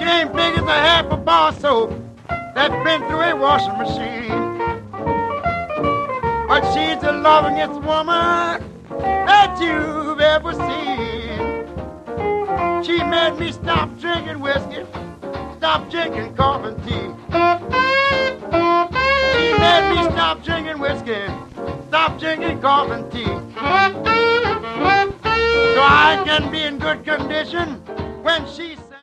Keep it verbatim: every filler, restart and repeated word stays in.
She ain't big as a half a bar soap that's been through a washing machine. But she's the lovingest woman that you've ever seen. She made me stop drinking whiskey, stop drinking coffee and tea. She made me stop drinking whiskey, stop drinking coffee and tea. So I can be in good condition when she